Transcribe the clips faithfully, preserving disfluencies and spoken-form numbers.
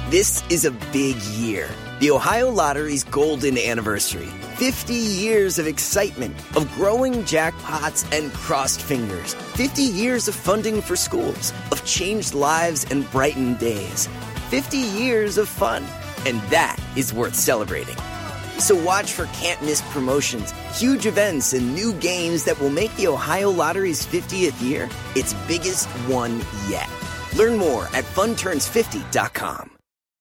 This is a big year. The Ohio Lottery's golden anniversary. fifty years of excitement, of growing jackpots and crossed fingers. fifty years of funding for schools, of changed lives and brightened days. fifty years of fun. And that is worth celebrating. So watch for can't-miss promotions, huge events, and new games that will make the Ohio Lottery's fiftieth year its biggest one yet. Learn more at fun turns fifty dot com.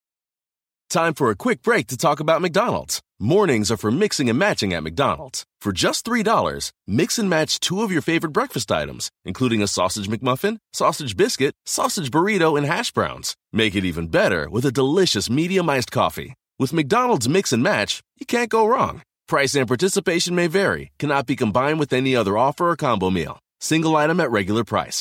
Time for a quick break to talk about McDonald's. Mornings are for mixing and matching at McDonald's. For just three dollars, mix and match two of your favorite breakfast items, including a sausage McMuffin, sausage biscuit, sausage burrito, and hash browns. Make it even better with a delicious medium iced coffee. With McDonald's Mix and Match, you can't go wrong. Price and participation may vary, cannot be combined with any other offer or combo meal. Single item at regular price.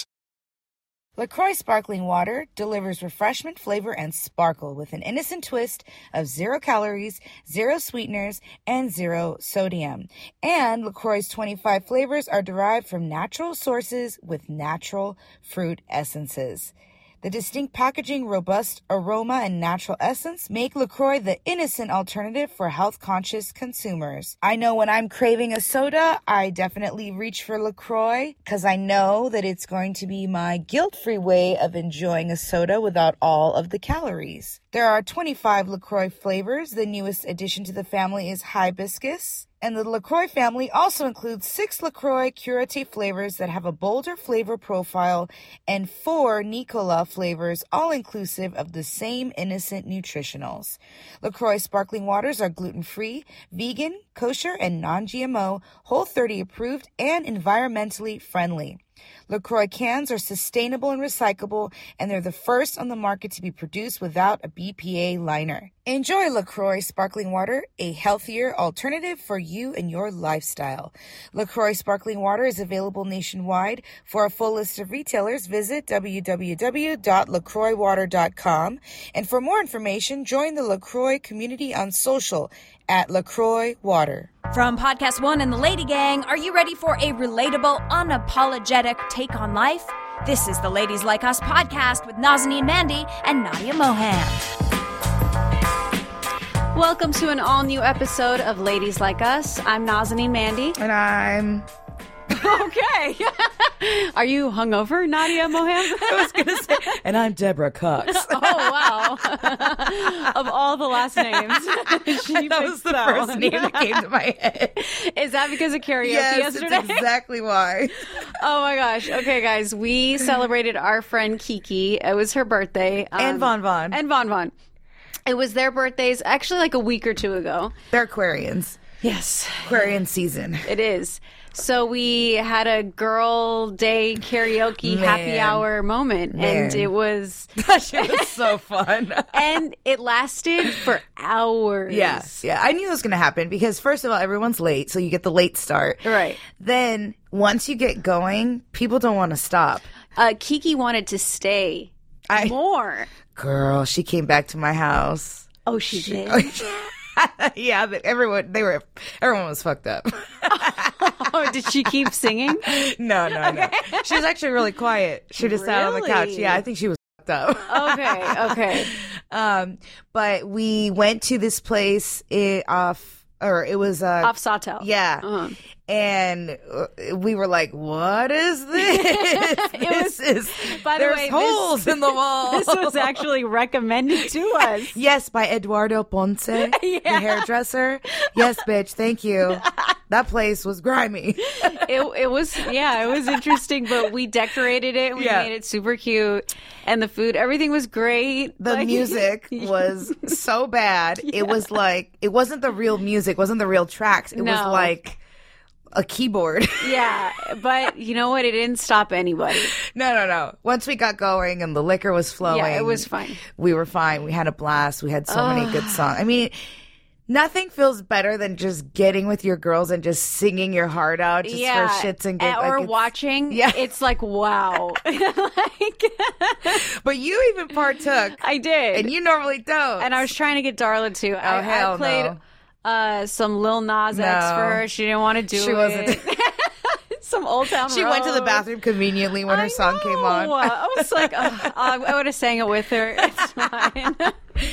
LaCroix Sparkling Water delivers refreshment, flavor, and sparkle with an innocent twist of zero calories, zero sweeteners, and zero sodium. And LaCroix's twenty-five flavors are derived from natural sources with natural fruit essences. The distinct packaging, robust aroma, and natural essence make LaCroix the innocent alternative for health-conscious consumers. I know when I'm craving a soda, I definitely reach for LaCroix because I know that it's going to be my guilt-free way of enjoying a soda without all of the calories. There are twenty-five LaCroix flavors. The newest addition to the family is hibiscus. And the LaCroix family also includes six LaCroix Curate flavors that have a bolder flavor profile and four Nicola flavors, all inclusive of the same innocent nutritionals. LaCroix sparkling waters are gluten-free, vegan, kosher, and non-G M O, Whole thirty approved, and environmentally friendly. LaCroix cans are sustainable and recyclable, and they're the first on the market to be produced without a B P A liner. Enjoy LaCroix Sparkling Water, a healthier alternative for you and your lifestyle. LaCroix Sparkling Water is available nationwide. For a full list of retailers, visit w w w dot lacroix water dot com. And for more information, join the LaCroix community on social at LaCroix Water. From Podcast One and the Lady Gang, are you ready for a relatable, unapologetic take on life? This is the Ladies Like Us podcast with Nazanin Mandy and Nadia Moham. Welcome to an all-new episode of Ladies Like Us. I'm Nazanin Mandy. And I'm... Okay. Are you hungover, Nadia Moham? I was going to say, and I'm Deborah Cox. Oh, wow. Of all the last names. She that was the that first one. name that came to my head. Is that because of karaoke yes, yesterday? That's exactly why. Oh, my gosh. Okay, guys. We celebrated our friend Kiki. It was her birthday. Um, and Von Von. And Von Von. It was their birthdays actually like a week or two ago. They're Aquarians. Yes. Aquarian season. It is. So we had a girl day karaoke Man. happy hour moment. Man. And it was... That shit was so fun. And it lasted for hours. Yeah, yeah. I knew it was going to happen because, first of all, everyone's late, so you get the late start. Right. Then, once you get going, people don't want to stop. Uh, Kiki wanted to stay I, more. Girl, she came back to my house. Oh, she, she did? Yeah, but everyone, they were, everyone was fucked up. Oh, did she keep singing? No, no, no. She was actually really quiet. She just sat on the couch. Really? Yeah, I think she was fucked up. Okay, okay. Um, but we went to this place it, off, or it was uh, off Sawtell. Yeah, uh-huh. And we were like, "What is this? this was, is by the there's way, holes this, in the wall." This was actually recommended to us. Yes, by Eduardo Ponce, yeah. the hairdresser. Yes, bitch. Thank you. That place was grimy. it it was yeah, it was interesting, but we decorated it. We yeah. made it super cute, and the food, everything was great. The like, music was so bad. Yeah. It was like it wasn't the real music, wasn't the real tracks. It no. was like a keyboard. Yeah, but you know what? It didn't stop anybody. No, no, no. Once we got going and the liquor was flowing, yeah, it was fine. We were fine. We had a blast. We had so oh. many good songs. I mean, nothing feels better than just getting with your girls and just singing your heart out just yeah. for shits and giggles. Or like watching. Yeah. It's like, wow. like, but you even partook. I did. And you normally don't. And I was trying to get Darla to. Oh, I, hell I played no. uh, some Lil Nas X no. for her. She didn't want to do she it. Wasn't. Some Old Town She Road. went to the bathroom conveniently when I her song know. came on. I was like, oh, I would have sang it with her. It's fine.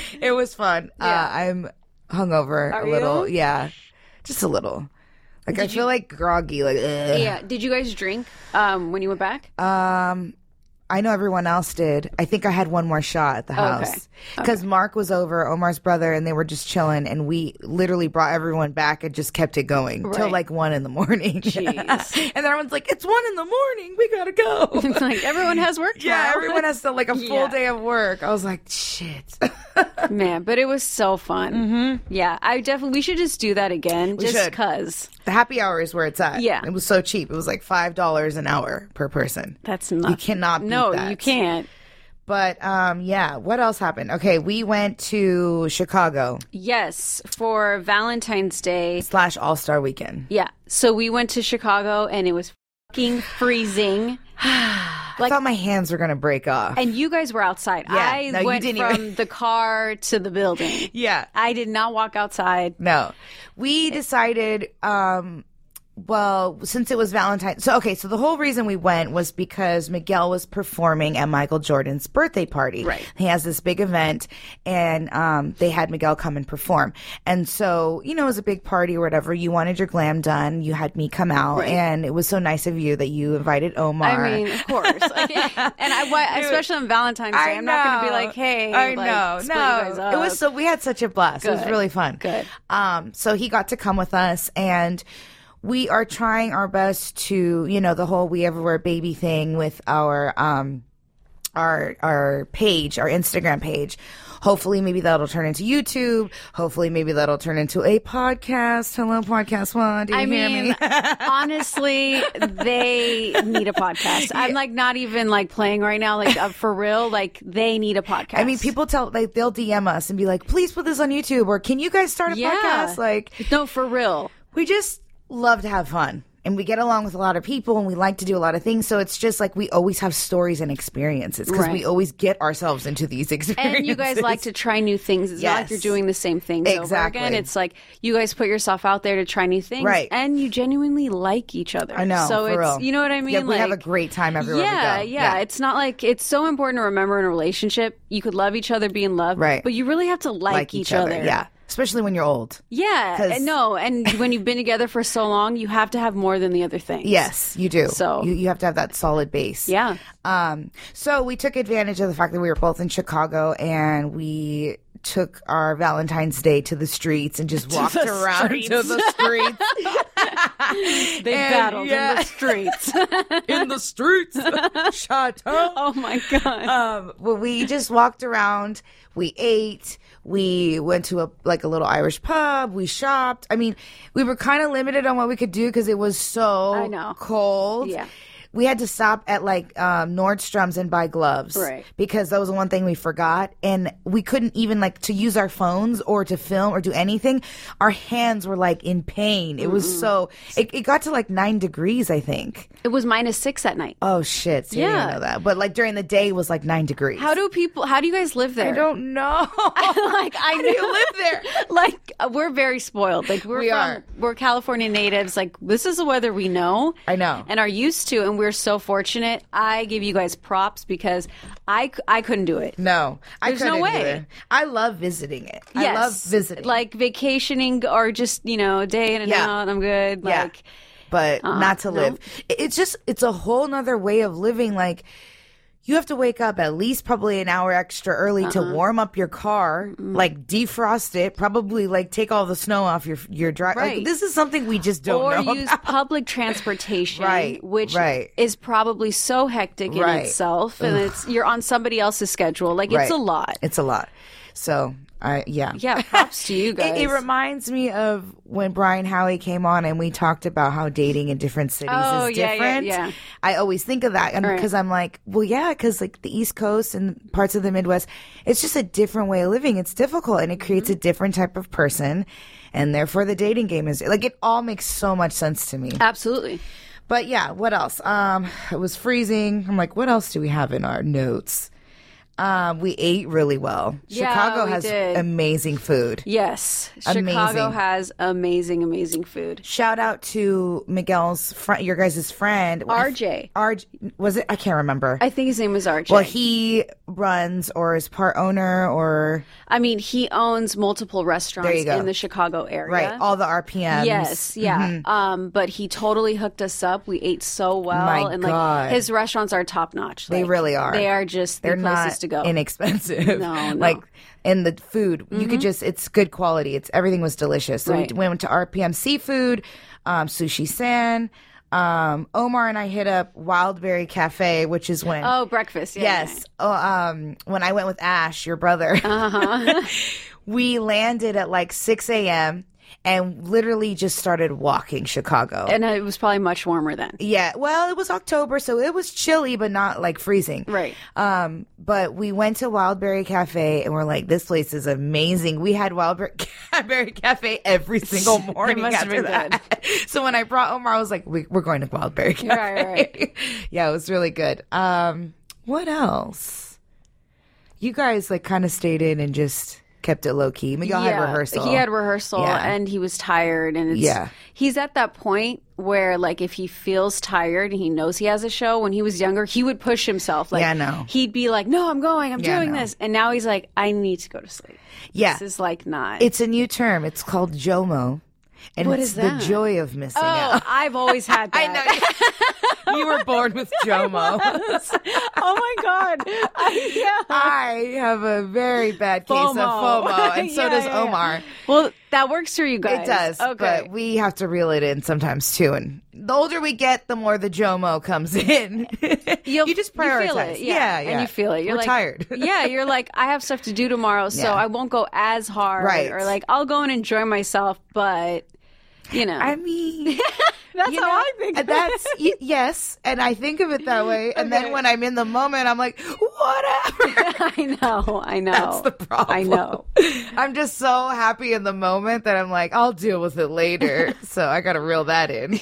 was fun. Yeah. Uh, I'm hungover Are a little. you? Yeah, just a little. Like Did I you- feel like groggy. Like ugh. Yeah. Did you guys drink um, when you went back? Um, I know everyone else did. I think I had one more shot at the Okay. house because Mark was over, Omar's brother, and they were just chilling, and we literally brought everyone back and just kept it going till Right. like one in the morning. Jeez. And everyone's like, "It's one in the morning. We gotta go." Like everyone has work Yeah, tomorrow. everyone has to like a full Yeah. day of work. I was like, "Shit." Man, but it was so fun. Mm-hmm. Yeah, I definitely. We should just do that again, We just should. cause. The happy hour is where it's at. Yeah. It was so cheap. It was like five dollars an hour per person. That's not. You cannot beat No, that. you can't. But um, yeah, what else happened? Okay, we went to Chicago Yes, for Valentine's Day. slash All Star Weekend. Yeah, so we went to Chicago and it was fucking freezing. I thought my hands were gonna break off. And you guys were outside. Yeah, I no, you went didn't from even- the car to the building. yeah, I did not walk outside. no, we decided. Um, well, since it was Valentine's, so okay, so the whole reason we went was because Miguel was performing at Michael Jordan's birthday party. Right. He has this big event, and um, they had Miguel come and perform. And so, you know, it was a big party or whatever. You wanted your glam done. You had me come out, Right. and it was so nice of you that you invited Omar. I mean, of course. Like, and I, why- especially on Valentine's Day, I I'm not going to be know. like, hey, I like, know. split No, you guys up. it was so we had such a blast. It was Good. really fun. Good. Um, so he got to come with us, and we are trying our best to, you know, the whole "We Everywhere Baby" thing with our um, our our page, our Instagram page. Hopefully, maybe that'll turn into YouTube. Hopefully, maybe that'll turn into a podcast. Hello, podcast one. Do you I hear mean, me? honestly, they need a podcast. I'm like not even like playing right now, like uh, for real. Like they need a podcast. I mean, people tell like they'll D M us and be like, "Please put this on YouTube," or "Can you guys start a Yeah. podcast?" Like, no, for real. we just love to have fun, and we get along with a lot of people, and we like to do a lot of things. So it's just like we always have stories and experiences because Right. we always get ourselves into these experiences. And you guys like to try new things. It's not like Yes. you're doing the same things over Exactly. again. It's like you guys put yourself out there to try new things, Right. and you genuinely like each other. I know, So for it's real. you know what I mean. Yeah, we have a Like, great time everywhere yeah, we go. yeah, It's not like it's so important to remember in a relationship. You could love each other, be in love, Right. But you really have to like, like each, other. Yeah, especially when you're old. Yeah, 'Cause- and no, and when you've been together for so long, you have to have more than the other things. Yes, you do. So- you, you have to have that solid base. Yeah. Um, so we took advantage of the fact that we were both in Chicago, and we took our Valentine's Day to the streets and just walked the around streets. to the streets. They And, battled yeah. in the streets. in the streets. Chateau. Oh my god. Um, well, we just walked around. We ate. We went to a like a little Irish pub. We shopped. I mean, we were kind of limited on what we could do because it was so I know. cold. Yeah. We had to stop at like um, Nordstrom's and buy gloves, Right. Because that was the one thing we forgot, and we couldn't even like to use our phones or to film or do anything. Our hands were like in pain. It was so. It, it got to like nine degrees, I think. It was minus six at night. Oh shit! So yeah, Yeah. I didn't know that. But like during the day, it was like nine degrees. How do people? How do you guys live there? I don't know. like I How do you live there? Like uh, we're very spoiled. Like we're We from, are. we're California natives. Like this is the weather we know. I know. and are used to, and we're so fortunate. I give you guys props because I, c- I couldn't do it. No, I There's no couldn't way. either. I love visiting it. I Yes. love visiting. like vacationing or just you know a day in and Yeah. out. I'm good. Yeah. Like but not to no. live. It- It's just, it's a whole nother way of living. Like, you have to wake up at least probably an hour extra early to warm up your car, like defrost it, probably like take all the snow off your your drive. Right. Like, this is something we just don't or know use about. public transportation, Right, which right. is probably so hectic in Right. itself, and it's you're on somebody else's schedule. Like Right. it's a lot. It's a lot. So, I yeah. Yeah, props to you guys. It, it reminds me of when Brian Howie came on and we talked about how dating in different cities Oh, is yeah, yeah, different. yeah. I always think of that Right. because I'm like, well, yeah, because like the East Coast and parts of the Midwest, it's just a different way of living. It's difficult and it creates Mm-hmm. a different type of person. And therefore the dating game is like, it all makes so much sense to me. Absolutely. But yeah, what else? Um, it was freezing. I'm like, what else do we have in our notes? Um, we ate really well. Yeah, Chicago we has did. amazing food. Yes. Amazing. Chicago has amazing, amazing food. Shout out to Miguel's friend, your guys' friend. R J. R J, was it? I can't remember. I think his name was R J. Well, he runs or is part owner or... I mean, he owns multiple restaurants There you go. in the Chicago area. Right, all the R P Ms. Yes, yeah. Um, but he totally hooked us up. We ate so well. My and God. like his restaurants are top notch. They Like, really are. They are just They're the places not to go. inexpensive. No, no. Like, and the food, you could just, it's good quality. It's everything was delicious. So Right. we went to R P M Seafood, um, Sushi San. Um, Omar and I hit up Wildberry Cafe, which is when... Oh, breakfast. Yeah, Yes. Oh, um, when I went with Ash, your brother, Uh-huh. we landed at like six a.m. and literally just started walking Chicago. And it was probably much warmer then. Yeah, well, it was October, so it was chilly, but not like freezing. Right. Um, but we went to Wildberry Cafe, and we're like, this place is amazing. We had Wildberry Cafe every single morning must have after been that. So when I brought Omar, I was like, we, we're going to Wildberry Cafe. Right, right. Yeah, it was really good. Um, what else? You guys like kind of stayed in and just kept it low key. Miguel had rehearsal. He had rehearsal Yeah. and he was tired. And it's, Yeah. he's at that point where, like, if he feels tired and he knows he has a show, when he was younger, he would push himself. Like, Yeah, I know. He'd be like, no, I'm going, I'm Yeah, I doing know. this. And now he's like, I need to go to sleep. Yeah. This is like not. It's a new term. It's called JOMO. And What it's is that? the joy of missing oh, out. I've always had that. I know. You, you were born with JOMO. Oh my God. I, yeah. I have a very bad case of FOMO. FOMO, and so Yeah, does yeah, yeah. Omar. Well, that works for you guys. It does, Okay. but we have to reel it in sometimes too. And the older we get, the more the JOMO comes in. You'll- you just prioritize. You feel it, yeah. yeah, yeah. And you feel it. You're We're like, tired. Yeah, you're like, I have stuff to do tomorrow, so Yeah. I won't go as hard. Right. Or like, I'll go and enjoy myself, but, you know. I mean, that's you how know, I think of that's it. y- yes, and I think of it that way. And Okay. then when I'm in the moment, I'm like, whatever. I know, I know. That's the problem. I know. I'm just so happy in the moment that I'm like, I'll deal with it later. So I got to reel that in.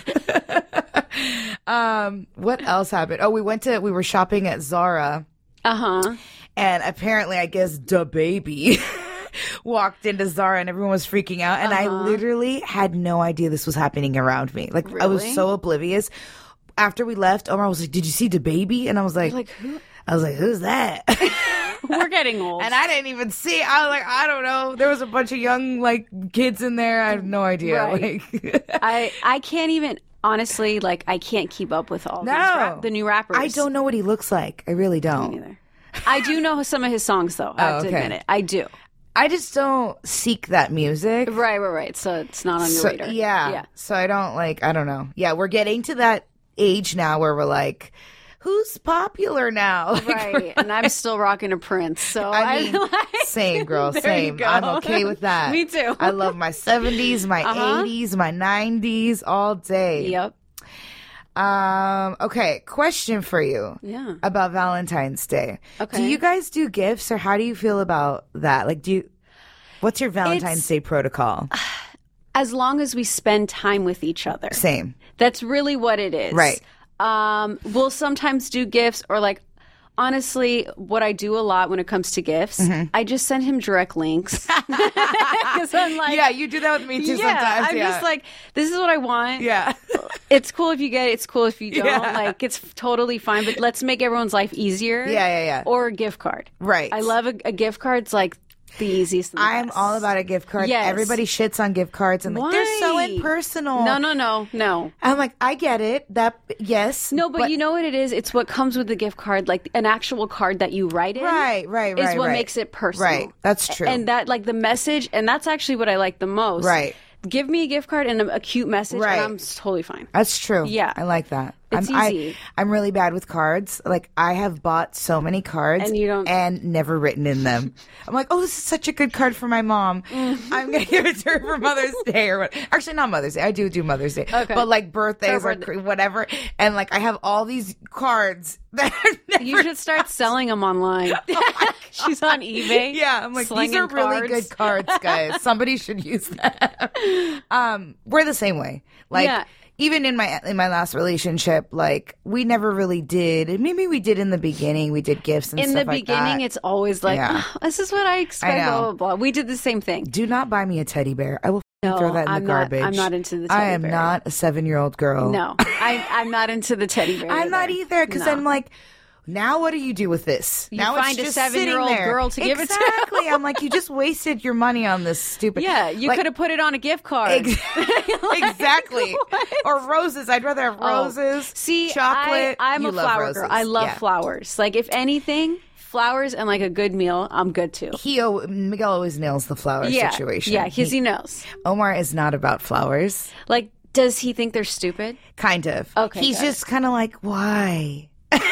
um, what else happened? Oh, we went to, we were shopping at Zara, Uh-huh. and apparently, I guess, the baby walked into Zara and everyone was freaking out. And I literally had no idea this was happening around me. Like, I was Really? so oblivious. After we left, Omar was like, did you see the baby? And I was like, Like, who? I was like, who's that? We're getting old. And I didn't even see. I was like, I don't know. There was a bunch of young like kids in there. I have no idea. Right. Like, I, I can't even, honestly, like, I can't keep up with all no, these rap, the new rappers. I don't know what he looks like. I really don't. either. I do know some of his songs, though. I have Oh, to okay. admit it. I do. I just don't seek that music. Right, right, right. So it's not on your So, radar. yeah. Yeah. So I don't like. I don't know. Yeah, we're getting to that age now where we're like, who's popular now? Like, Right. And I'm still rocking a Prince. So I I mean, like, same girl, there same. you go. I'm okay with that. Me too. I love my seventies, my Uh-huh. eighties, my nineties all day. Yep. Um, okay, question for you. Yeah. About Valentine's Day. Okay. Do you guys do gifts or how do you feel about that? Like do you what's your Valentine's It's- Day protocol? As long as we spend time with each other. Same. That's really what it is. Right. Um, we'll sometimes do gifts or like, honestly, what I do a lot when it comes to gifts, Mm-hmm. I just send him direct links. Because I'm like, Yeah, you do that with me too yeah, sometimes. I'm yeah. just like, this is what I want. Yeah. It's cool if you get it. It's cool if you don't. Yeah. Like, it's totally fine. But let's make everyone's life easier. Yeah, yeah, yeah. Or a gift card. Right. I love a, a gift card. It's like the easiest. And the I'm best. all about a gift card. Yes. Everybody shits on gift cards and like they're so Why? impersonal. No, no, no, no. I'm like, I get it. That yes. No, but, you know what it is? It's what comes with the gift card, like an actual card that you write in. Right, right, Is right, what right. makes it personal. Right. That's true. And that, like, the message, and that's actually what I like the most. Right. Give me a gift card and a, a cute message, Right. and I'm totally fine. That's true. Yeah. I like that. It's I'm, easy. I, I'm really bad with cards. Like I have bought so many cards And you don't- and never written in them. I'm like, oh, this is such a good card for my mom. I'm gonna give it to her for Mother's Day or what? Actually, not Mother's Day. I do do Mother's Day, Okay. but like birthdays Her or birthday. cr- whatever. And like I have all these cards that I've never. You should start selling them online. She's on eBay. Yeah, I'm like, slinging these are really cards. good cards, guys. Somebody should use that. Um, we're the same way. Like, Yeah. even in my in my last relationship, like we never really did. Maybe we did in the beginning. We did gifts and in stuff the like beginning, that. it's always like, Yeah. oh, this is what I expect. I know. Blah, blah, blah. We did the same thing. Do not buy me a teddy bear. I will No, throw that in I'm the not- garbage. I'm not into the teddy I am bear. not a seven-year-old girl. No, I, I'm not into the teddy bear. I'm not either because No. I'm like, now what do you do with this? You now find a it's just sitting seven-year-old there. girl to give it to. Exactly. I'm like, you just wasted your money on this stupid. Yeah, you like, could have put it on a gift card. Ex- exactly. Or roses. I'd rather have Oh. roses. See, chocolate. I, I'm You a love flower roses. girl. I love Yeah. flowers. Like, if anything, flowers and like a good meal, I'm good too. He o- Miguel always nails the flower Yeah, situation. yeah, because he knows. Omar is not about flowers. Like, does he think they're stupid? Kind of. Okay, He's good. just kind of like, why?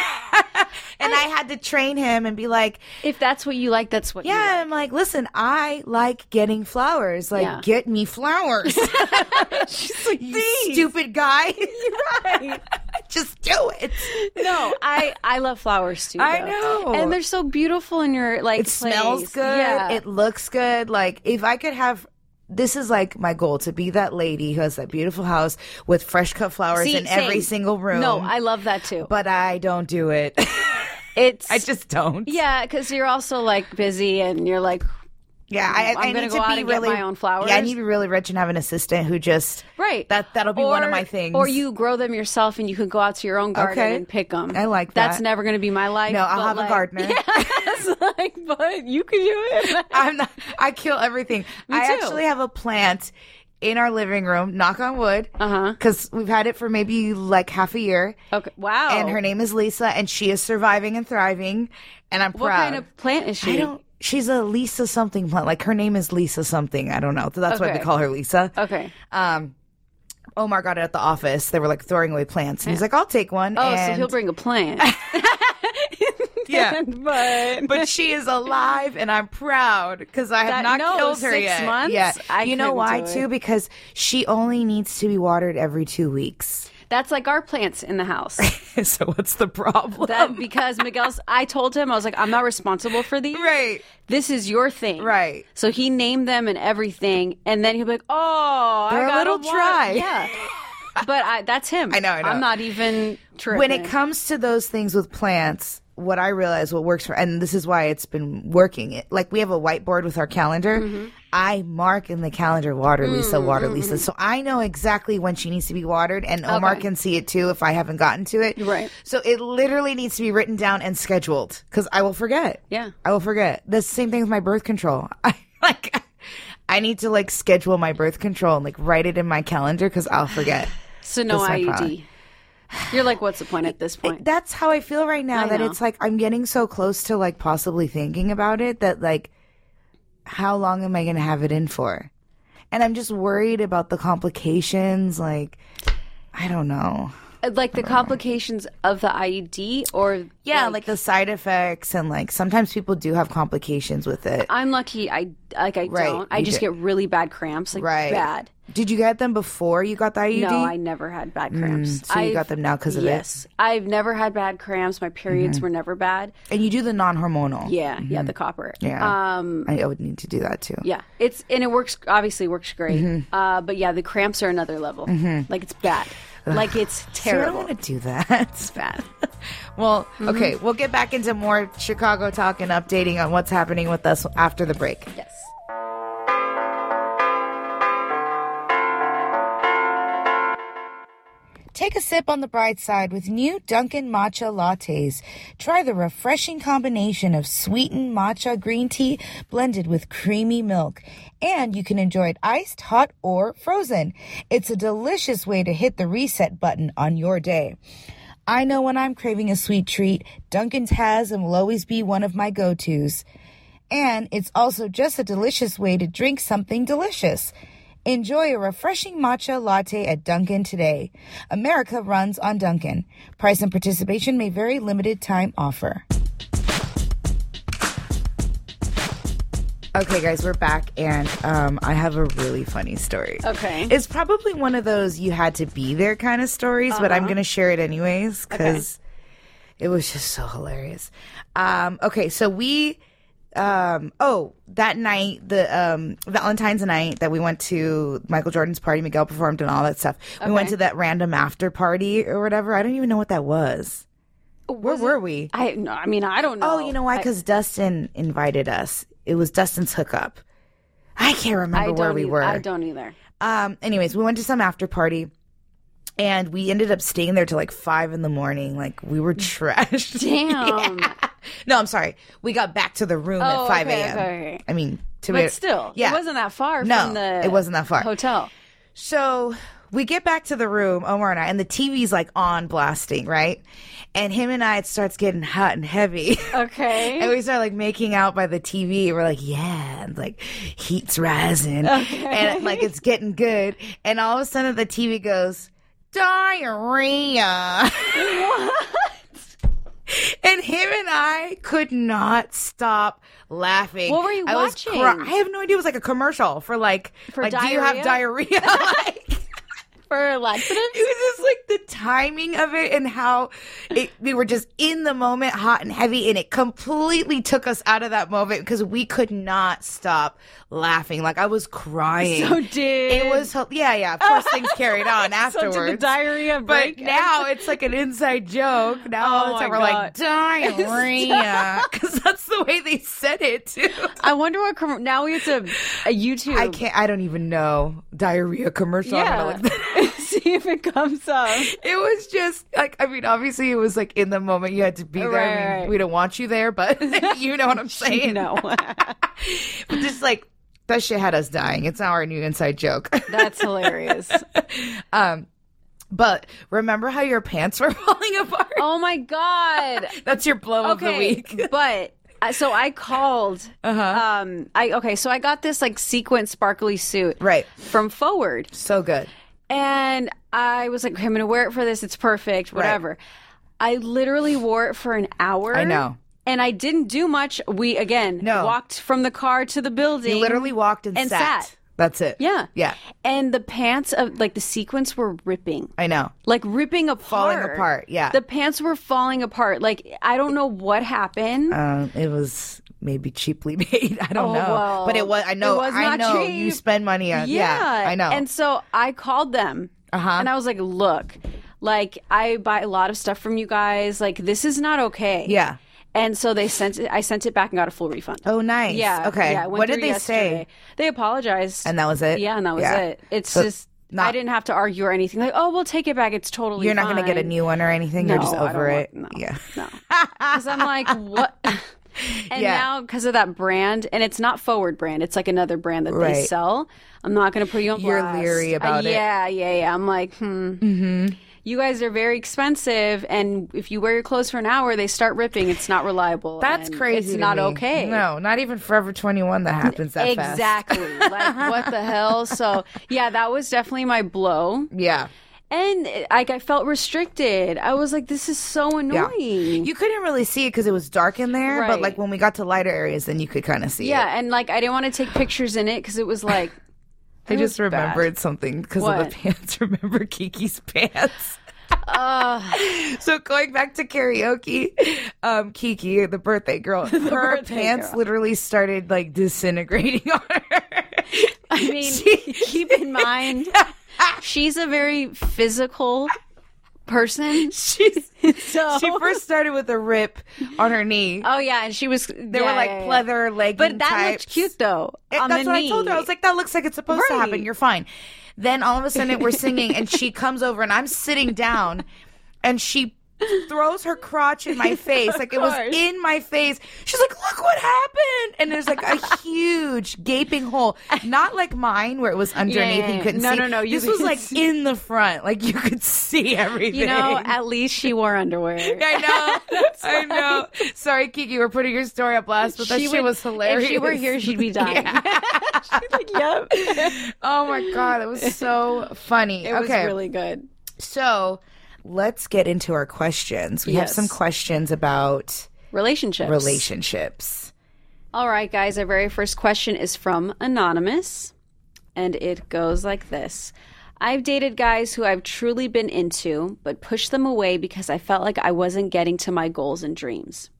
And I, had to train him and be like, If that's what you like, that's what. yeah, You like. I'm like, listen, I like getting flowers. Like, Yeah. get me flowers. She's like, you stupid guy. You're right. Just do it. No, I I love flowers too. I though. know. and they're so beautiful in your like. It smells place. good. Yeah. It looks good. Like, if I could have. This is like my goal, to be that lady who has that beautiful house with fresh cut flowers See, in every same. single room. No, I love that too. But I don't do it. It's I just don't. yeah, because you're also like busy and you're like Yeah, I, I'm I gonna need go to out be and get really my own flowers. Yeah, I need to be really rich and have an assistant who just right. That that'll be one of Or- my things. Or you grow them yourself and you can go out to your own garden Okay. and pick them. I like That's that. never going to be my life. No, I'll but, have like, a gardener. Yes, like, but you can do it. I'm not. I kill everything. Me I too. actually have a plant in our living room. Knock on wood. Uh huh. Because we've had it for maybe like half a year. Okay. Wow. And her name is Lisa, and she is surviving and thriving, and I'm What proud. kind of plant is she? I don't. She's a Lisa something plant. Like, her name is Lisa something. I don't know. So that's why Okay. they call her Lisa. Okay. Um, Omar got it at the office. They were like throwing away plants, and he's like, "I'll take one." Oh, so and- he'll bring a plant. Yeah. but But she is alive, and I'm proud because I have That- not no, killed her six yet. months? Yeah, I you know couldn't why do it. too? Because she only needs to be watered every two weeks. that's like our plants in the house. So what's the problem? That because Miguel's, I told him I was like, I'm not responsible for these. Right. This is your thing. Right. So he named them and everything, and then he'll be like, "Oh, They're I a got little dry." Yeah. But I, that's him. I know, I know. I'm not even tripping. When it comes to those things with plants, what I realize what works for, and this is why it's been working. It, like, we have a whiteboard with our calendar. Mm-hmm. I mark in the calendar, water Lisa, water Mm-hmm. Lisa. So I know exactly when she needs to be watered, and Omar Okay. can see it too if I haven't gotten to it. Right. So it literally needs to be written down and scheduled because I will forget. Yeah. I will forget. The same thing with my birth control. I like, I need to like schedule my birth control and like write it in my calendar because I'll forget. So no That's my I U problem. D. You're like, what's the point at this point? That's how I feel right now. I That know. it's like I'm getting so close to like possibly thinking about it that like, how long am I going to have it in for? And I'm just worried about the complications. Like, I don't know. Like the complications of the I U D, or Yeah, like, the side effects, and like sometimes people do have complications with it. I'm lucky. I like I Right, don't. I you just do. get really bad cramps. Like Right. bad. Did you get them before you got the I U D? No, I never had bad cramps. so you I've- got them now 'cause of it? Yes, I've never had bad cramps. My periods were never bad. And you do the non-hormonal. Yeah, yeah, the copper. Yeah. Um, I would need to do that too. yeah, it's and it works. Obviously, works great. Mm-hmm. Uh, but yeah, the cramps are another level. Like it's bad. Like it's So I don't terrible. want to do that. It's bad. Well, Mm-hmm. okay, we'll get back into more Chicago talk and updating on what's happening with us after the break. Yes. Take a sip on the bright side with new Dunkin' Matcha Lattes. Try the refreshing combination of sweetened matcha green tea blended with creamy milk. And you can enjoy it iced, hot, or frozen. It's a delicious way to hit the reset button on your day. I know when I'm craving a sweet treat, Dunkin's has and will always be one of my go-tos. And it's also just a delicious way to drink something delicious. Enjoy a refreshing matcha latte at Dunkin' today. America runs on Dunkin'. Price and participation may vary. Limited time offer. Okay, guys, we're back, and um, I have a really funny story. Okay. It's probably one of those you had to be there kind of stories, but I'm going to share it anyways because it was just so hilarious. Um, okay, so we um, oh, that night, the um, Valentine's night that we went to Michael Jordan's party, Miguel performed and all that stuff. We Okay. went to that random after party or whatever. I don't even know what that was. Where Was were it- we? I no, I mean, I don't know. Oh, you know why? I- Because Dustin invited us. It was Dustin's hookup. I can't I remember don't where we e- were. I don't either. Um. Anyways, we went to some after party. And we ended up staying there till like five in the morning. Like we were trashed. Damn. Yeah. No, I'm sorry. We got back to the room Oh, at five okay, a.m. okay, okay. I mean, to But be, still, yeah. it wasn't that far No, from the it wasn't that far. hotel. So we get back to the room, Omar and I, and the T V's like on blasting, right? And him and I, it starts getting hot and heavy. Okay. And we start like making out by the T V. We're like, yeah, and like heat's rising, and like it's getting good. And all of a sudden, the T V goes diarrhea. What? And him and I could not stop laughing. What were you I was watching? cry- I have no idea. It was like a commercial for like, For like, do you have diarrhea? Like, For laxatives? it was just like the timing of it and how it, we were just in the moment, hot and heavy, and it completely took us out of that moment because we could not stop laughing. Like I was crying. So did It was, yeah, yeah. Of course, things carried on so afterwards. did the diarrhea But break? now it's like an inside joke. Now all Oh the time my we're God. like diarrhea because that's the way they said it too. I wonder what com- now we have to a YouTube. I can't. I don't even know diarrhea commercial. I'm Yeah. gonna look that up. See if it comes up. It was just like, I mean, obviously it was like in the moment you had to be there. Right, I mean, right. we don't want you there, but you know what I'm saying. No. But just like that shit had us dying. It's now our new inside joke. That's hilarious. um, but remember how your pants were falling apart? Oh my God. That's your blow of the Okay. week. But uh, so I called. Uh-huh. Um. I okay. So I got this like sequin sparkly suit Right. from Forward. So good. And I was like, okay, I'm going to wear it for this. It's perfect, whatever. I literally wore it for an hour. I know. And I didn't do much. We, again, No. walked from the car to the building. You literally walked and, and sat. sat. That's it. Yeah. Yeah. And the pants, of like the sequins were ripping. I know. Like ripping apart. Falling apart, yeah. The pants were falling apart. Like, I don't know what happened. Um, it was maybe cheaply made. I don't Oh, know. well, but it was, I know, it was I not know cheap. you spend money on, yeah, I know. And so I called them. Uh-huh. And I was like, look, like I buy a lot of stuff from you guys. Like, this is not okay. Yeah. And so they sent it, I sent it back and got a full refund. Oh, nice. Yeah. Okay. Yeah, it went What did through they yesterday. say? They apologized. And that was it? Yeah, and that was Yeah. it. It's So just, not- I didn't have to argue or anything. Like, oh, we'll take it back. It's totally You're not going to get a fine. new one or anything? No, You're just I don't over it? want- no, Yeah. No. Because I'm like, what? And Yeah. now, because of that brand, and it's not Forward brand, it's like another brand that Right. they sell. I'm not going to put you on You're blast. leery about uh, it. Yeah, yeah, yeah. I'm like, hmm. Mm-hmm. You guys are very expensive, and if you wear your clothes for an hour, they start ripping. It's not reliable. That's and crazy. It's to not me. okay. No, not even Forever twenty-one that happens that fast. Exactly. Like, what the hell? So, yeah, that was definitely my blow. Yeah. And like, I felt restricted. I was like, this is so Yeah. annoying. You couldn't really see it because it was dark in there, but Right. like when we got to lighter areas, then you could kind of see it. Yeah, and like I didn't want to take pictures in it because it was like. I it just was bad. remembered something because of What? the pants. Remember Kiki's pants? Uh, So going back to karaoke, um, Kiki, the birthday girl, her birthday pants girl. literally started like disintegrating on her. I mean, She- keep in mind, she's a very physical person. She's, So she first started with a rip on her knee. Oh yeah, and she was. They were like pleather legging But that types. looked cute though. It- on that's the what knee. I told her. I was like, that looks like it's supposed to happen. Right. You're fine. Then all of a sudden we're singing and she comes over and I'm sitting down and she throws her crotch in my face. Like it was course. in my face. She's like, look what happened. And there's like a huge gaping hole. Not like mine where it was underneath Yeah, yeah, and you couldn't yeah. No, see. no, no, you This was could like see. in the front. Like you could see everything. You know, at least she wore underwear. I know. I know. Sorry, Kiki, we're putting your story up last, but that She shit would- was hilarious. If she were here, she'd be dying. She's like, yep. Oh my God, it was so funny. It was okay. really good. So let's get into our questions. We have Yes. some questions about Relationships. relationships. All right, guys. Our very first question is from Anonymous, and it goes like this. I've dated guys who I've truly been into, but pushed them away because I felt like I wasn't getting to my goals and dreams.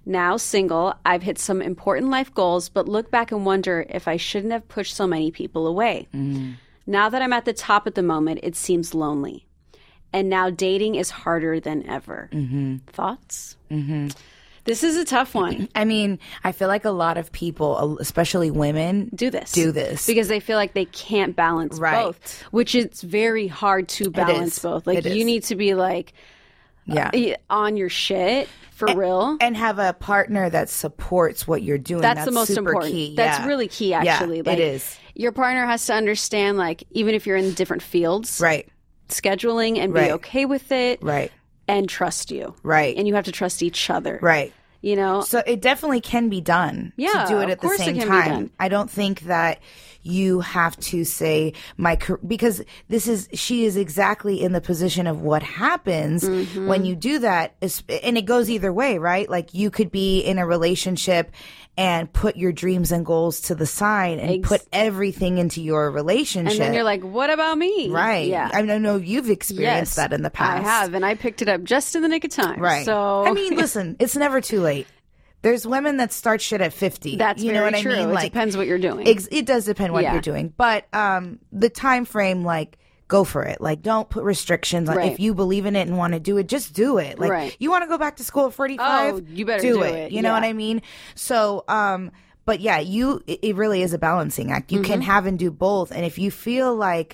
Now single, I've hit some important life goals, but look back and wonder if I shouldn't have pushed so many people away. Mm. Now that I'm at the top at the moment, it seems lonely. And now dating is harder than ever. Mm-hmm. Thoughts? Mm-hmm. This is a tough one. I mean, I feel like a lot of people, especially women, do this. Do this. Because they feel like they can't balance right. both, which is very hard to balance both. Like, it you is. need to be like, yeah. uh, on your shit for and, real. And have a partner that supports what you're doing. That's, That's the most super important. Key. That's yeah. really key, actually. Yeah, like, it is. Your partner has to understand, like, even if you're in different fields. Right. Scheduling and be right. okay with it. Right. And trust you. Right. And you have to trust each other. Right. You know? So it definitely can be done yeah, to do it at of course the same it can time. Be done. I don't think that you have to say my car- because this is she is exactly in the position of what happens mm-hmm. when you do that, and it goes either way, right? Like you could be in a relationship and put your dreams and goals to the side and Ex- put everything into your relationship. And then you're like, what about me? Right. Yeah. I know you've experienced yes, that in the past. I have, and I picked it up just in the nick of time. Right. So I mean, listen, it's never too late. There's women that start shit at fifty. That's you very know what true. I mean? It like, depends what you're doing. Ex- it does depend what yeah. you're doing. But um, the time frame, like, go for it. Like, don't put restrictions on. Right. If you believe in it and want to do it, just do it. Like, right. you want to go back to school at forty-five? Oh, you better do, do it. it. You yeah. know what I mean? So, um, but yeah, you. It, it really is a balancing act. You mm-hmm. can have and do both. And if you feel like,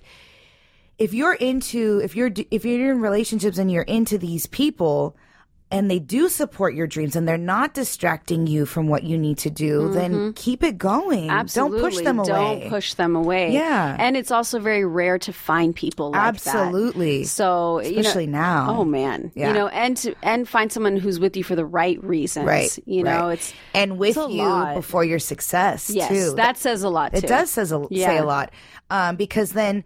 if you're into, if you're if you're in relationships and you're into these people, and they do support your dreams and they're not distracting you from what you need to do, mm-hmm. then keep it going. Absolutely. Don't push them away. Don't push them away. Yeah. And it's also very rare to find people like Absolutely. that. So, especially you know, now. Oh man. Yeah. You know, and to, and find someone who's with you for the right reasons. Right. You know, right. it's and with it's you lot. before your success yes, too. That says a lot too. It does says a, yeah. say a lot. Um, because then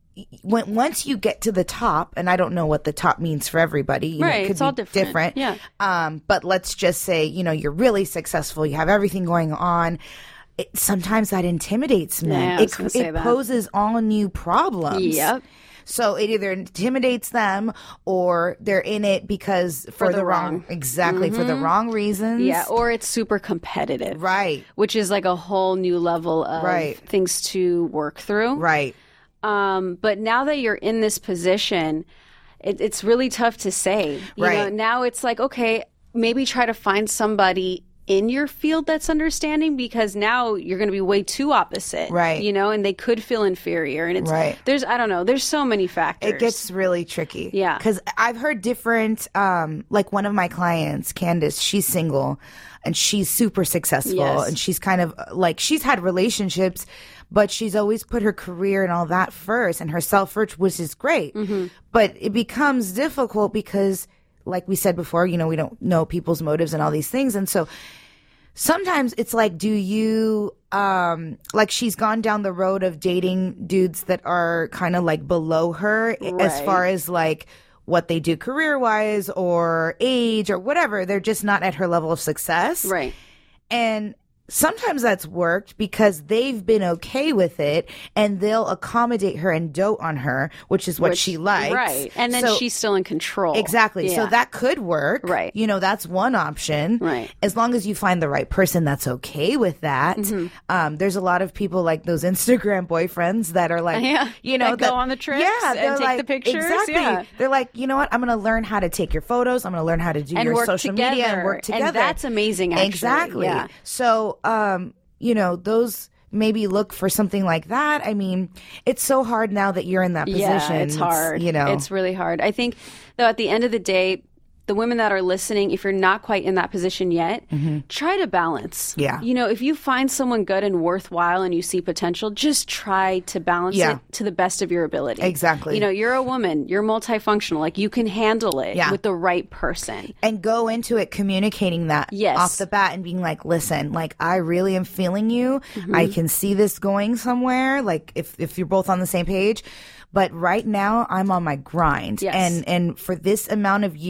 when once you get to the top, and I don't know what the top means for everybody, you right? know, it could it's be all different. different. Yeah. Um, but let's just say, you know, you're really successful. You have everything going on. It, sometimes that intimidates men. Yeah, I was it gonna say it that. poses all new problems. Yep. So it either intimidates them or they're in it because for, For the, the wrong, wrong. exactly Mm-hmm. for the wrong reasons. Yeah, or it's super competitive. Right. Which is like a whole new level of right. things to work through. Right. Um, but now that you're in this position, it, it's really tough to say. You right. know, now it's like, okay, maybe try to find somebody in your field that's understanding, because now you're going to be way too opposite. Right. You know, and they could feel inferior. And it's, right. there's, I don't know, there's so many factors. It gets really tricky. Yeah. Because I've heard different, um, like one of my clients, Candace, she's single and she's super successful Yes. and she's kind of like, she's had relationships, but she's always put her career and all that first and her self first, which is great. Mm-hmm. But it becomes difficult because, like we said before, you know, we don't know people's motives and all these things. And so sometimes it's like, do you, um, like she's gone down the road of dating dudes that are kind of like below her right. as far as like what they do career wise or age or whatever. They're just not at her level of success. Right. And sometimes that's worked because they've been okay with it and they'll accommodate her and dote on her, which is what Which, she likes. Right. And then So- she's still in control. Exactly. Yeah. So that could work. Right. You know, that's one option. Right. As long as you find the right person that's okay with that. Mm-hmm. Um, there's a lot of people like those Instagram boyfriends that are like, Yeah. you know, That go on the trips yeah, and they're take like, the pictures. Exactly. Yeah. They're like, you know what? I'm going to learn how to take your photos. I'm going to learn how to do And your work social together. media and work together. And that's amazing, actually. Exactly. Yeah. So, um, you know, those maybe look for something like that. I mean, it's so hard now that you're in that position. Yeah, it's hard. You know, it's really hard. I think, though, at the end of the day, the women that are listening, if you're not quite in that position yet, mm-hmm. try to balance. Yeah. You know, if you find someone good and worthwhile and you see potential, just try to balance Yeah. it to the best of your ability. Exactly. You know, you're a woman, you're multifunctional. Like, you can handle it Yeah. with the right person. and go into it communicating that Yes. off the bat and being like, listen, like I really am feeling you. Mm-hmm. I can see this going somewhere. Like if, if you're both on the same page, but right now I'm on my grind. Yes. And, and for this amount of years,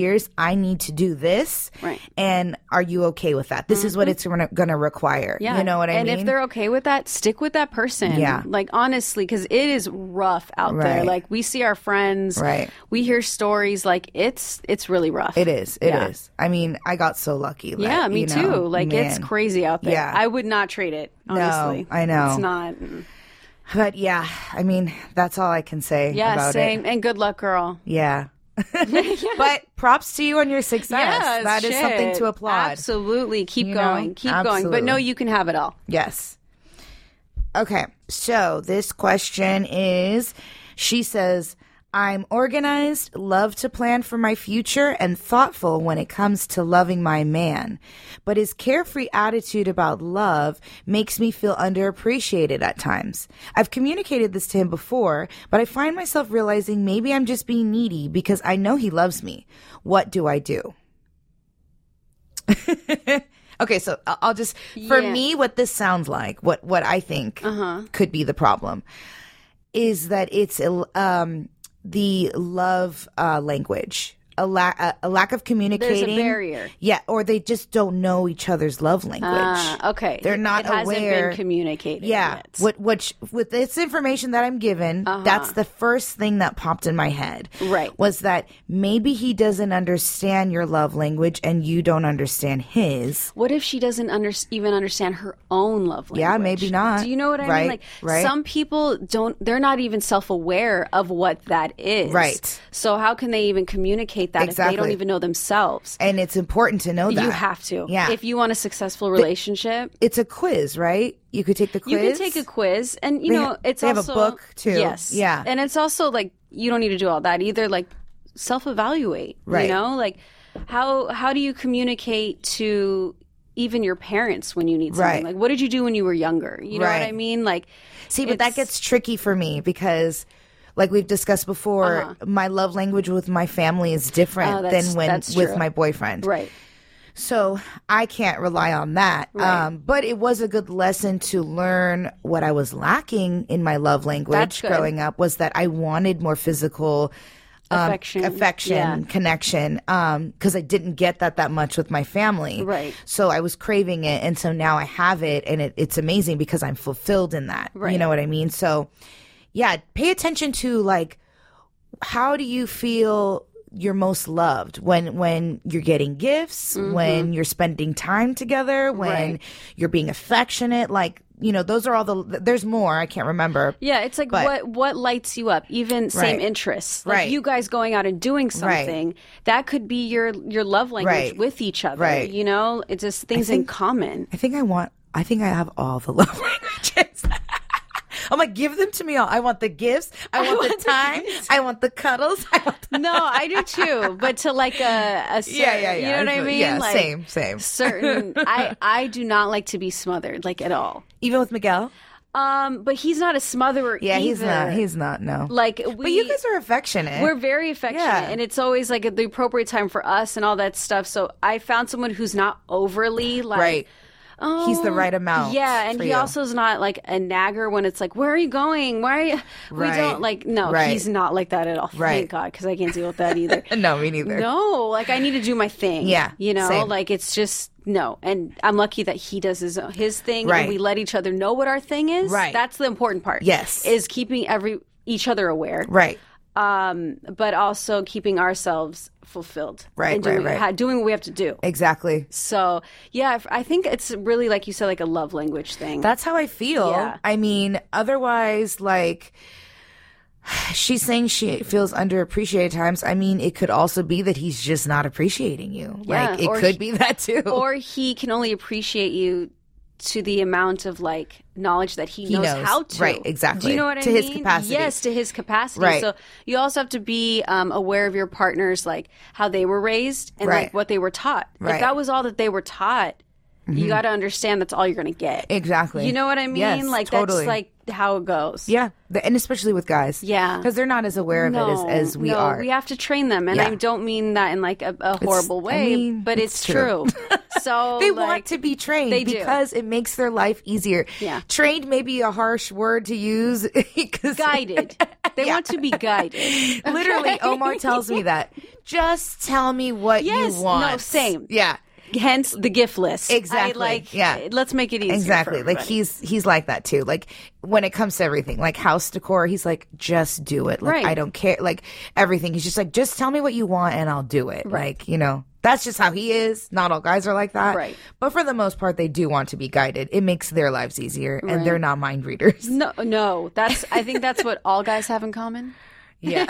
I need to do this. Right. And are you okay with that? This mm-hmm. is what it's going to require. Yeah. You know what I and mean? And if they're okay with that, stick with that person. Yeah. Like, honestly, because it is rough out right. there. Like, we see our friends. Right. We hear stories. Like, it's it's really rough. It is. It yeah. is. I mean, I got so lucky. That, yeah, me you know, too. Like, man. it's crazy out there. Yeah. I would not trade it, honestly. No, I know. It's not. But yeah, I mean, that's all I can say yeah, about same. it. And good luck, girl. Yeah. But props to you on your success. Yes, that shit. is something to applaud. Absolutely. Keep you going. know? Keep Absolutely. going. But no, you can have it all. Yes. Okay. So this question is, she says, I'm organized, love to plan for my future, and thoughtful when it comes to loving my man. But his carefree attitude about love makes me feel underappreciated at times. I've communicated this to him before, but I find myself realizing maybe I'm just being needy because I know he loves me. What do I do? Okay, so I'll just, for Yeah. me, what this sounds like, what, what I think Uh-huh. could be the problem is that it's, um, the love uh, language, a, la- a, a lack of communicating. There's a barrier. Yeah, or they just don't know each other's love language. Ah, okay. They're not it hasn't aware. been communicated Yeah, yet. what, which with this information that I'm given, Uh-huh. that's the first thing that popped in my head. Right. Was that maybe he doesn't understand your love language and you don't understand his. What if she doesn't under- even understand her own love language? Yeah, maybe not. Do you know what I Right, mean? Like, right. some people don't, they're not even self-aware of what that is. Right. So how can they even communicate that if they Exactly. don't even know themselves? And it's important to know that. You have to. Yeah. If you want a successful relationship. It's a quiz, right? You could take the quiz. You can take a quiz, and you They know ha- it's they have a also book, too. Yes, Yeah. and it's also like you don't need to do all that either. Like self-evaluate, Right. You know, like how how do you communicate to even your parents when you need something? Right. Like, what did you do when you were younger? You know Right. what I mean? Like, See, but that it's- gets tricky for me because, like we've discussed before, Uh-huh. my love language with my family is different Oh, that's- than when that's with true. my boyfriend. right. So I can't rely on that. Right. Um, but it was a good lesson to learn what I was lacking in my love language That's good. growing up was that I wanted more physical um, Affection. affection, Yeah. connection, because I didn't get that that much with my family. Right. So I was craving it, and so now I have it, and it, it's amazing because I'm fulfilled in that. You Right. know what I mean? So, yeah, pay attention to like how do you feel you're most loved when when you're getting gifts, when you're spending time together, when Mm-hmm. Right. you're being affectionate. Like, you know, those are all the. There's more. I can't remember. Yeah, it's like But- what what lights you up. Even same Right. interests, like Right. you guys going out and doing something that could be your your love language Right. with each other. Right. You know, it's just things in think- common. I think I want. I think I have all the love languages. I'm like, give them to me all. I want the gifts. I want the time. I want the cuddles. I want the- No, I do too, but to like a, a certain, yeah, yeah, yeah. you know what I mean? Yeah, like same, same. certain. I I do not like to be smothered, like at all. Even with Miguel. Um, but he's not a smotherer. Yeah, he's either. not. He's not. No. like we. but you guys are affectionate. We're very affectionate, Yeah. and it's always like at the appropriate time for us and all that stuff. So I found someone who's not overly like. right. Oh, He's the right amount Yeah, and for he you. also is not like a nagger when it's like, "Where are you going? Why are you?" We Right. don't like. No, Right. he's not like that at all. Right. Thank God, because I can't deal with that either. No, me neither. No, like I need to do my thing. Yeah, you know, same. like it's just no. And I'm lucky that he does his his thing, Right. and we let each other know what our thing is. Right. That's the important part. Yes. is keeping every each other aware. Right. Um, but also keeping ourselves fulfilled. Right, and doing, right, right. ha- doing what we have to do. Exactly. So yeah, if- I think it's really like you said, like a love language thing. That's how I feel. Yeah. I mean, otherwise, like, she's saying she feels underappreciated at times. I mean, it could also be that he's just not appreciating you. Yeah, like, it or could he- be that too. or he can only appreciate you to the amount of like knowledge that he, He knows, knows. how to. Right, exactly. Do you know what I To mean? his capacity. Yes, to his capacity. Right. So you also have to be um, aware of your partners, like how they were raised and Right. like what they were taught. Right. If that was all that they were taught, you got to understand that's all you're going to get. Exactly. You know what I mean? Yes, like totally. that's like how it goes. Yeah. The- And especially with guys. Yeah. Because they're not as aware of it as, as we no, are. we have to train them, and Yeah. I don't mean that in like a, a horrible I way, mean, but it's it's, true. true. So They like, want to be trained they do. because it makes their life easier. Yeah. Trained may be a harsh word to use. 'cause- guided. They Yeah. want to be guided. Literally, Omar tells me that. Just tell me what Yes, you want. no, same. Yeah. Hence the gift list. Exactly. I like, Yeah. Let's make it easier. Exactly. For like everybody. he's he's like that too. Like when it comes to everything, like house decor, he's like, just do it. Like Right. I don't care. Like everything. He's just like, just tell me what you want and I'll do it. Right. Like, you know, that's just how he is. Not all guys are like that. Right. But for the most part, they do want to be guided. It makes their lives easier and Right. they're not mind readers. No, no. That's. I think that's what all guys have in common. Yeah.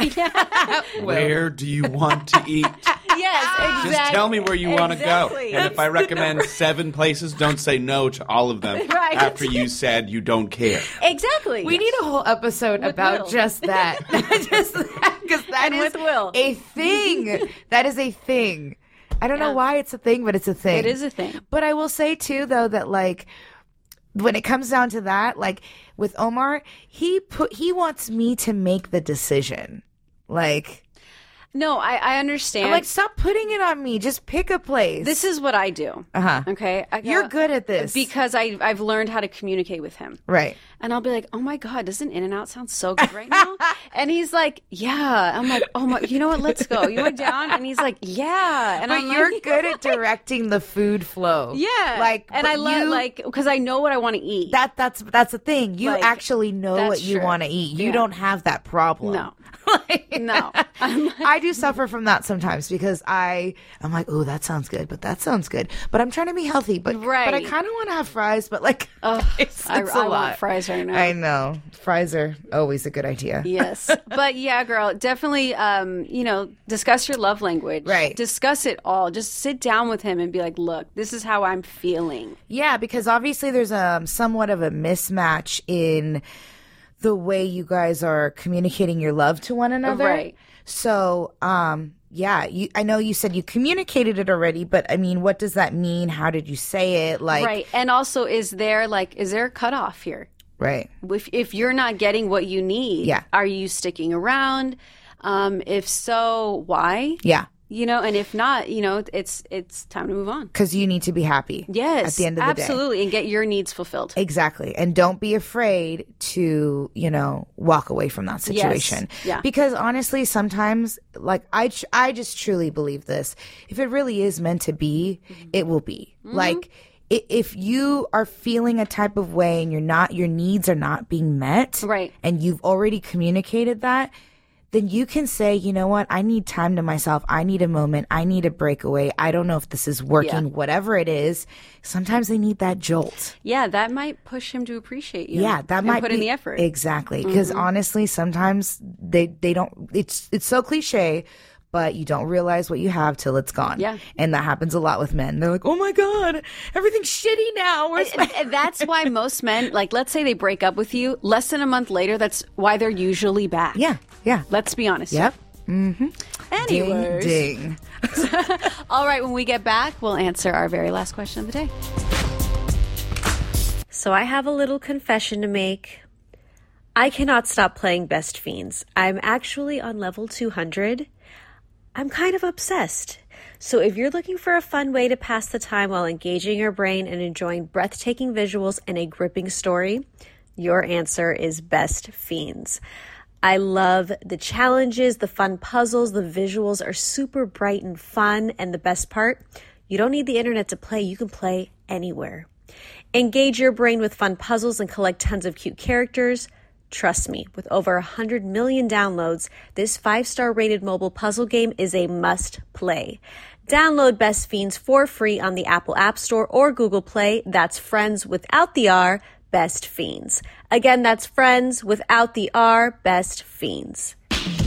Where do you want to eat? Yes, exactly. Just tell me where you want to go. Exactly. And if I recommend seven places, don't say no to all of them Right. after you said you don't care. Exactly. We need a whole episode With about Will. just that. just that. Because that And is with Will. a thing. That is a thing. I don't know Yeah. why it's a thing, but it's a thing. It is a thing. But I will say too, though, that like when it comes down to that, like with Omar, he put he wants me to make the decision. Like, No, I, I understand. I'm like, stop putting it on me. Just pick a place. This is what I do. uh huh. Okay, I, You're good at this because I I've learned how to communicate with him. right? And I'll be like, oh my God, doesn't In-N-Out sound so good right now? And he's like, yeah. I'm like, oh my, you know what? Let's go. You went down? And he's like, yeah. And But I'm you're like, good at directing the food flow. yeah. Like, and but I let you- like because I know what I want to eat. That that's that's the thing. You Like, actually know that's what you true. want to eat. You Yeah. don't have that problem. No. Like- No. I'm like, I do suffer from that sometimes because I I'm like, oh, that sounds good, but that sounds good. But I'm trying to be healthy, but Right. but I kind of want to have fries, but like, Ugh, it's, I, it's a I lot. want fries right now. I know fries are always a good idea. Yes. But yeah, girl, definitely, um, you know, discuss your love language. Right. Discuss it all. Just sit down with him and be like, look, this is how I'm feeling. Yeah, because obviously there's um somewhat of a mismatch in the way you guys are communicating your love to one another. Right. So, um, yeah, you, I know you said you communicated it already, but I mean, what does that mean? How did you say it? Like, right. And also, is there like, is there a cutoff here? right. If, if you're not getting what you need, Yeah. are you sticking around? Um, if so, why? Yeah. You know, and if not, you know, it's it's time to move on. Because you need to be happy. Yes. At the end of the day. absolutely. And get your needs fulfilled. Exactly. And don't be afraid to, you know, walk away from that situation. Yeah. Because honestly, sometimes, like, I, tr- I just truly believe this. If it really is meant to be, it will be. Like, i- if you are feeling a type of way and you're not, your needs are not being met. Right. And you've already communicated that, then you can say, you know what, I need time to myself. I need a moment. I need a breakaway. I don't know if this is working, Yeah. whatever it is. Sometimes they need that jolt. Yeah, that might push him to appreciate you. Yeah, that and might put be in the effort. Exactly. Because Mm-hmm. honestly, sometimes they, they don't, it's, it's so cliche, but you don't realize what you have till it's gone. Yeah. And that happens a lot with men. They're like, oh my God, everything's shitty now. Where's my And that's why most men, like, let's say they break up with you, less than a month later, that's why they're usually back. Yeah. Yeah. Let's be honest. Yep. Anyways. Ding, ding. All right, when we get back, we'll answer our very last question of the day. So I have a little confession to make. I cannot stop playing Best Fiends. I'm actually on level two hundred. I'm kind of obsessed. So if you're looking for a fun way to pass the time while engaging your brain and enjoying breathtaking visuals and a gripping story, your answer is Best Fiends. I love the challenges, the fun puzzles, the visuals are super bright and fun, and the best part, you don't need the internet to play, you can play anywhere. Engage your brain with fun puzzles and collect tons of cute characters. Trust me, with over one hundred million downloads, this five-star rated mobile puzzle game is a must-play. Download Best Fiends for free on the Apple App Store or Google Play. That's Friends without the R, Best Fiends. Again, that's Friends without the R, Best Fiends.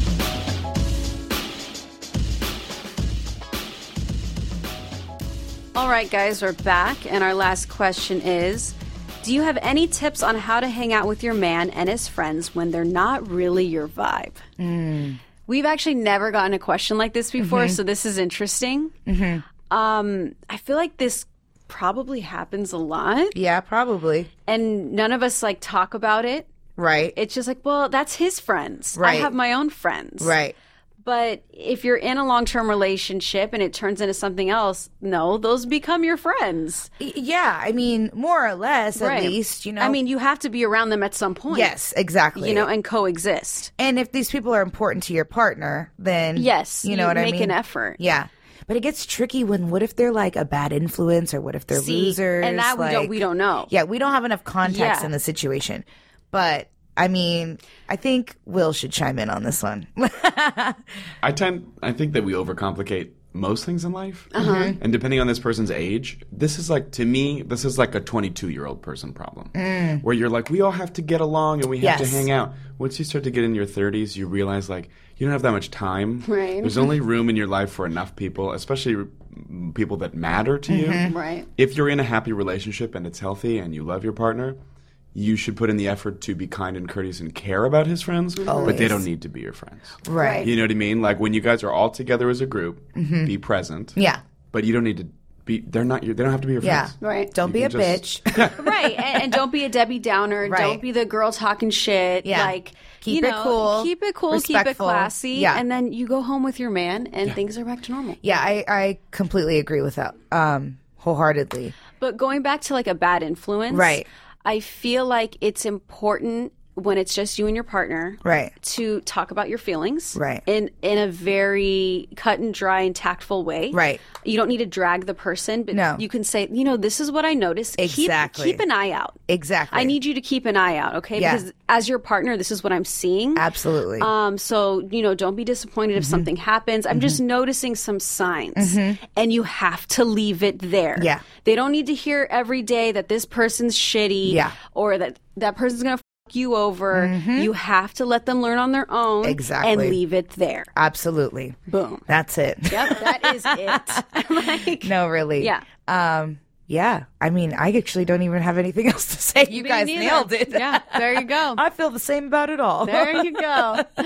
All right, guys, we're back, and our last question is, do you have any tips on how to hang out with your man and his friends when they're not really your vibe? Mm. We've actually never gotten a question like this before, mm-hmm. so this is interesting. Mm-hmm. Um, I feel like this probably happens a lot. Yeah, probably. And none of us, like, talk about it. Right. It's just like, well, that's his friends. Right. I have my own friends. Right. But if you're in a long-term relationship and it turns into something else, no, those become your friends. Y- Yeah, I mean, more or less, Right. at least, you know. I mean, you have to be around them at some point. yes, exactly. You know, and coexist. and if these people are important to your partner, then Yes, you know you what I make mean. an effort. Yeah, but it gets tricky when what if they're like a bad influence, or what if they're See, losers? and that we don't like- we don't know. Yeah, we don't have enough context Yeah. in the situation. But I mean, I think Will should chime in on this one. I tend, I think that we overcomplicate most things in life. Uh-huh. And depending on this person's age, this is like, to me, this is like a twenty-two-year-old person problem. Where you're like, we all have to get along and we have Yes. to hang out. Once you start to get in your thirties, you realize, like, you don't have that much time. Right. There's only room in your life for enough people, especially mm, people that matter to you. Right. If you're in a happy relationship and it's healthy and you love your partner, you should put in the effort to be kind and courteous and care about his friends, but Always. they don't need to be your friends. Right. You know what I mean? Like when you guys are all together as a group, be present. Yeah. But you don't need to be. They're not. Your, they don't have to be your Yeah. friends. Right. Don't You be a can just- bitch. Right. And, and don't be a Debbie Downer. Right. Don't be the girl talking shit. Yeah. Like, Keep you it know, cool, Keep it cool. Keep it respectful. classy. Yeah. And then you go home with your man and things are back to normal. Yeah, I, I completely agree with that um, wholeheartedly. But going back to like a bad influence. Right. I feel like it's important when it's just you and your partner. Right. To talk about your feelings. Right. In in a very cut and dry and tactful way. Right. You don't need to drag the person, but No. you can say, you know, this is what I noticed. Keep- Exactly. Keep, an eye out. Exactly. I need you to keep an eye out, okay? Yeah. Because as your partner, this is what I'm seeing. Absolutely. Um, so, you know, don't be disappointed if something happens. I'm just noticing some signs. And you have to leave it there. Yeah. They don't need to hear every day that this person's shitty Yeah. or that that person's going to fuck you over. You have to let them learn on their own. Exactly. And leave it there. Absolutely. Boom. That's it. Yep, that is it. like, No, really. Yeah. Um, yeah. I mean, I actually don't even have anything else to say. You Me guys neither. nailed it. Yeah, there you go. I feel the same about it all. There you go.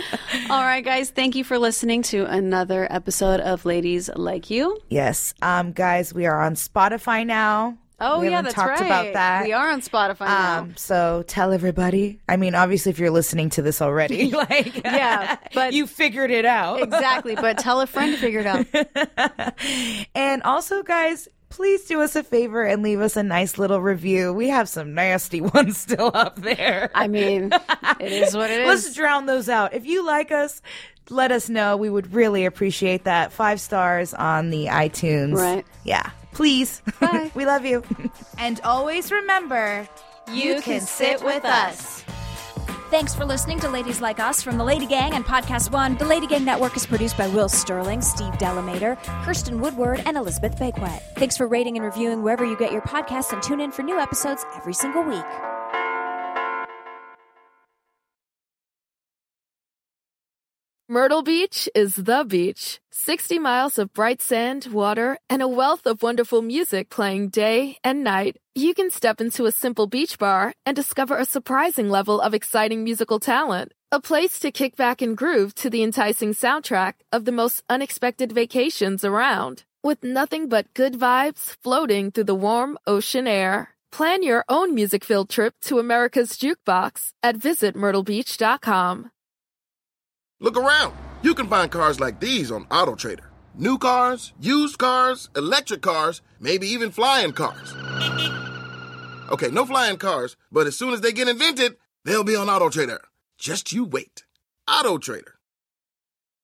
All right, guys. Thank you for listening to another episode of Ladies Like You. Yes. Um, guys, we are on Spotify now. Oh, we yeah, haven't that's talked right. about that. We are on Spotify now. Um, so tell everybody. I mean, obviously, if you're listening to this already, like, Yeah, but- you figured it out. Exactly, but tell a friend to figure it out. And also, guys, please do us a favor and leave us a nice little review. We have some nasty ones still up there. I mean, it is what it is. Let's drown those out. If you like us, let us know. We would really appreciate that. Five stars on the iTunes. Right. Yeah. Please. Bye. We love you. And always remember, You can sit with us. Thanks for listening to Ladies Like Us from the Lady Gang and Podcast One. The Lady Gang Network is produced by Will Sterling, Steve Delamater, Kirsten Woodward, and Elizabeth Bakewet. Thanks for rating and reviewing wherever you get your podcasts, and tune in for new episodes every single week. Myrtle Beach is the beach. sixty miles of bright sand, water, and a wealth of wonderful music playing day and night. You can step into a simple beach bar and discover a surprising level of exciting musical talent. A place to kick back and groove to the enticing soundtrack of the most unexpected vacations around. With nothing but good vibes floating through the warm ocean air. Plan your own music-filled trip to America's Jukebox at visit myrtle beach dot com. Look around. You can find cars like these on AutoTrader. New cars, used cars, electric cars, maybe even flying cars. Okay, no flying cars, but as soon as they get invented, they'll be on AutoTrader. Just you wait. AutoTrader.